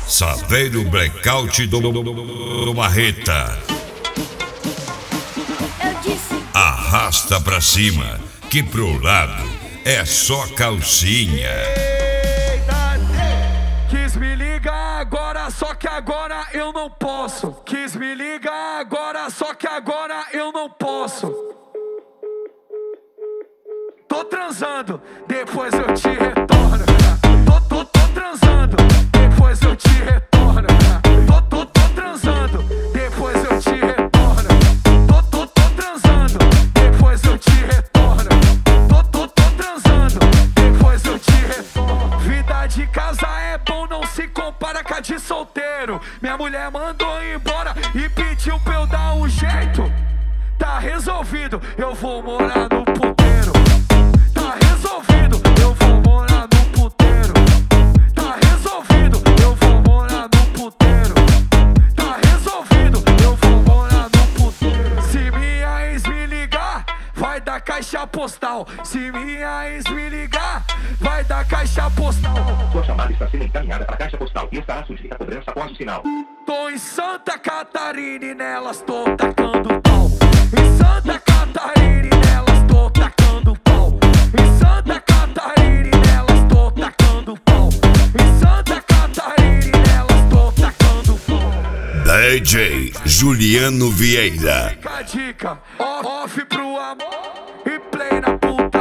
Saveiro Blackout do Marreta. Arrasta pra cima, que pro lado é só calcinha. Quis me ligar agora, só que agora eu não posso. Quis me ligar agora, só que agora eu não posso. Tô transando, depois eu te retorno. Tô transando, depois eu te retorno. Tô transando, depois eu te retorno. Tô transando, depois eu te retorno. Tô transando, depois eu te retorno. Vida de casa é bom, não se compara com a de solteiro. Minha mulher mandou embora e pediu pra eu dar um jeito. Tá resolvido, eu vou morar no puteiro. Tá resolvido, eu vou morar no puteiro. Tá resolvido, eu vou morar no puteiro. Tá resolvido, eu vou morar no puteiro. Se minha ex me ligar, vai dar caixa postal. Se minha ex me ligar, vai dar caixa postal. Sua chamada está sendo encaminhada para a caixa postal e estará sujeita a cobrança após o sinal. Tô em Santa Catarina e nelas tô tacando pau. Em Santa Catarina e nelas tô tacando pau. Em Santa Catarina e nelas tô tacando pau. Em Santa Catarina e nelas tô tacando pau. DJ Juliano Vieira. Fica a dica, off pro amor e play na puta.